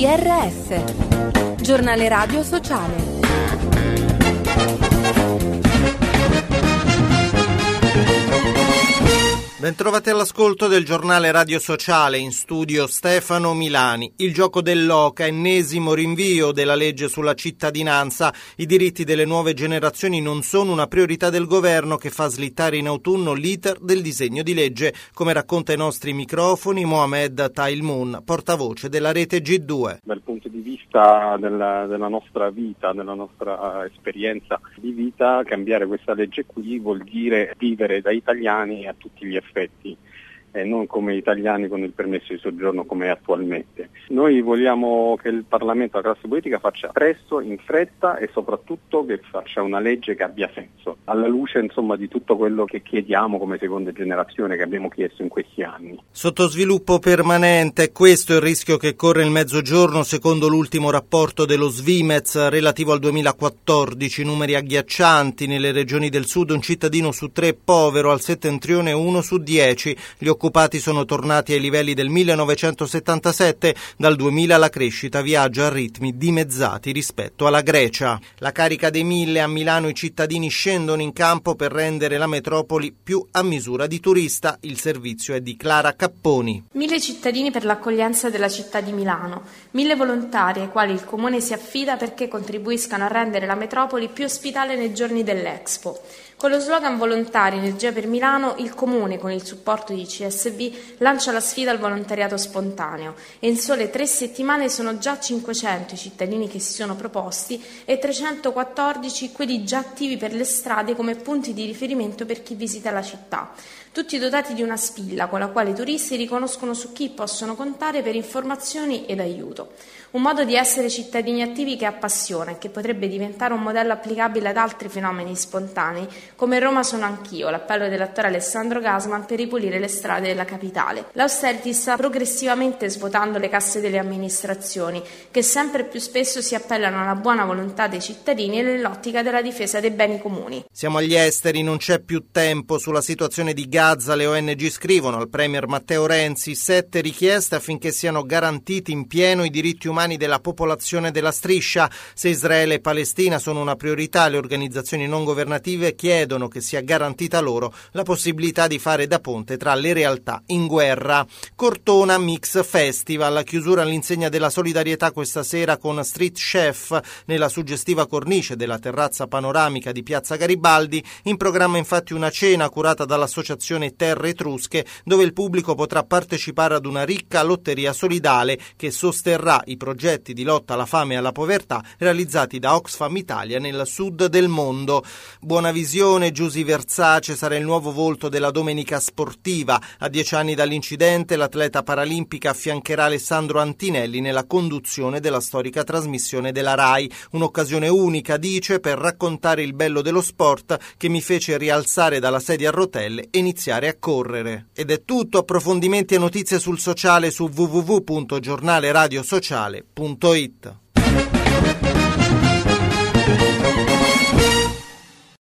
GRS, Giornale Radio Sociale. Bentrovati all'ascolto del giornale Radio Sociale, in studio Stefano Milani. Il gioco dell'oca, ennesimo rinvio della legge sulla cittadinanza. I diritti delle nuove generazioni non sono una priorità del governo, che fa slittare in autunno l'iter del disegno di legge, come racconta ai nostri microfoni Mohamed Tailmoun, portavoce della rete G2. Dal punto di vista della nostra vita, della nostra esperienza di vita, cambiare questa legge qui vuol dire vivere da italiani a tutti gli effetti, non come italiani con il permesso di soggiorno come attualmente. Noi vogliamo che il Parlamento, la classe politica, faccia presto, in fretta e soprattutto che faccia una legge che abbia senso, alla luce di tutto quello che chiediamo come seconda generazione, che abbiamo chiesto in questi anni. Sottosviluppo permanente, questo è il rischio che corre il Mezzogiorno secondo l'ultimo rapporto dello Svimez relativo al 2014, numeri agghiaccianti. Nelle regioni del sud un cittadino su 3 è povero, al settentrione 1 su 10. Gli occupati sono tornati ai livelli del 1977, dal 2000 la crescita viaggia a ritmi dimezzati rispetto alla Grecia. La carica dei 1000, a Milano i cittadini scendono in campo per rendere la metropoli più a misura di turista. Il servizio è di Clara Capponi. 1000 cittadini per l'accoglienza della città di Milano, 1000 volontari ai quali il Comune si affida perché contribuiscano a rendere la metropoli più ospitale nei giorni dell'Expo. Con lo slogan Volontari Energia per Milano, il Comune, con il supporto di CSV, lancia la sfida al volontariato spontaneo e in sole 3 settimane sono già 500 i cittadini che si sono proposti e 314 quelli già attivi per le strade come punti di riferimento per chi visita la città. Tutti dotati di una spilla con la quale i turisti riconoscono su chi possono contare per informazioni ed aiuto. Un modo di essere cittadini attivi che appassiona e che potrebbe diventare un modello applicabile ad altri fenomeni spontanei, come Roma sono anch'io, l'appello dell'attore Alessandro Gasman per ripulire le strade della capitale. L'austerity sta progressivamente svuotando le casse delle amministrazioni, che sempre più spesso si appellano alla buona volontà dei cittadini nell'ottica della difesa dei beni comuni. Siamo agli esteri, non c'è più tempo. Sulla situazione di Gaza le ONG scrivono al premier Matteo Renzi 7 richieste affinché siano garantiti in pieno i diritti umani della popolazione della striscia. Se Israele e Palestina sono una priorità, le organizzazioni non governative chiedono che sia garantita loro la possibilità di fare da ponte tra le realtà in guerra. Cortona Mix Festival, la chiusura all'insegna della solidarietà questa sera con Street Chef nella suggestiva cornice della terrazza panoramica di Piazza Garibaldi. In programma infatti una cena curata dall'associazione Terre Etrusche, dove il pubblico potrà partecipare ad una ricca lotteria solidale che sosterrà i progetti di lotta alla fame e alla povertà realizzati da Oxfam Italia nel sud del mondo. Buona visione, Giusy Versace sarà il nuovo volto della domenica sportiva. A 10 anni dall'incidente l'atleta paralimpica affiancherà Alessandro Antinelli nella conduzione della storica trasmissione della RAI. Un'occasione unica, dice, per raccontare il bello dello sport che mi fece rialzare dalla sedia a rotelle e iniziare a correre. Ed è tutto. Approfondimenti e notizie sul sociale su www.giornaleradiosociale.it.